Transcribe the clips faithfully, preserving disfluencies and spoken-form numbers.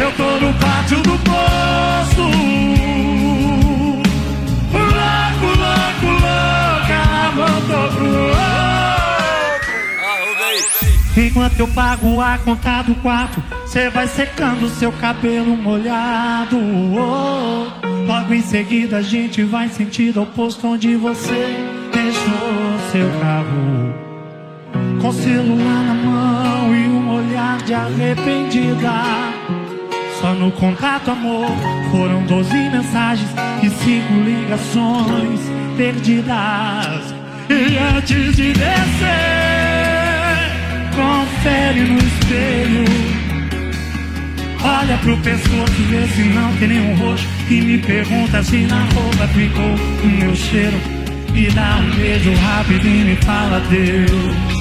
Eu tô no pátio do posto, louco, louco, louco, ela voltou pro outro. Enquanto eu pago a conta do quarto, cê vai secando seu cabelo molhado. Oh, logo em seguida a gente vai em sentido oposto, onde você deixou seu carro, com celular na mão e um olhar de arrependida. Só no contato, amor, foram doze mensagens e cinco ligações perdidas. E antes de descer, confere no espelho, olha pro pescoço, vê se não tem nenhum roxo, e me pergunta se na roupa ficou o meu cheiro. Me dá um beijo rápido e me fala Deus,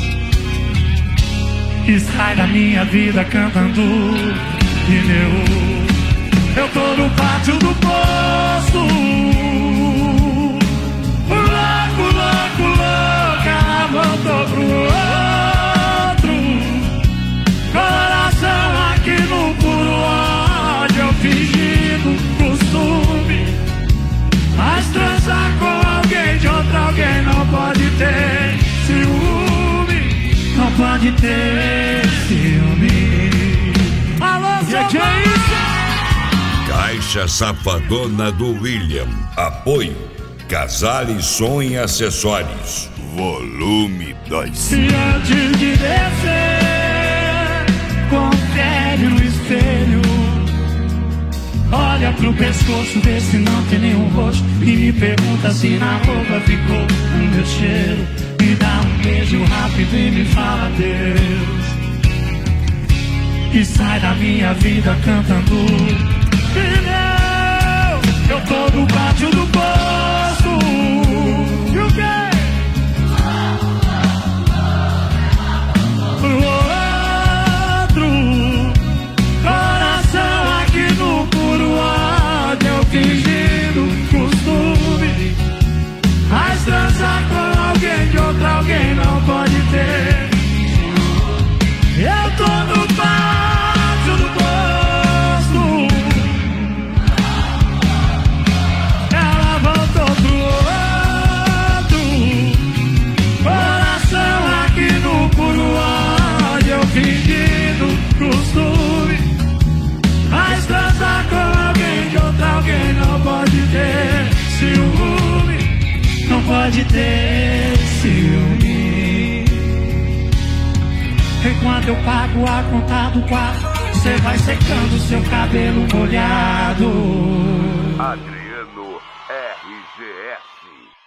e sai da minha vida cantando pneu. Eu tô no pátio do posto, louco, louco, louco, ela voltou pro outro. Coração aqui no puro ódio, eu fingindo costume, mas transar com alguém de outro alguém não pode ter ciúme, não pode ter ciúme. Alô, que que é isso? Caixa Safadona do William. Apoio Casale Som e Acessórios. Volume dois. E antes de descer, confere no espelho, olha pro pescoço, vê se não tem nenhum roxo, e me pergunta se na roupa ficou o meu cheiro. Me dá um beijo rápido e me fala Deus, e sai da minha vida cantando pneu. Eu tô no pátio do posto, e o quê? Pro outro. Coração aqui no puro ódio, eu fingindo costume, mas transar com alguém de outro alguém não pode ter. Eu tô no pátio do posto, ela voltou pro outro. Coração aqui no puro ódio, eu fingindo costume, mas transar com alguém de outro alguém não pode ter ciúme, não pode ter ciúme. Enquanto eu pago a conta do quarto, você vai secando seu cabelo molhado. Adriano R G S.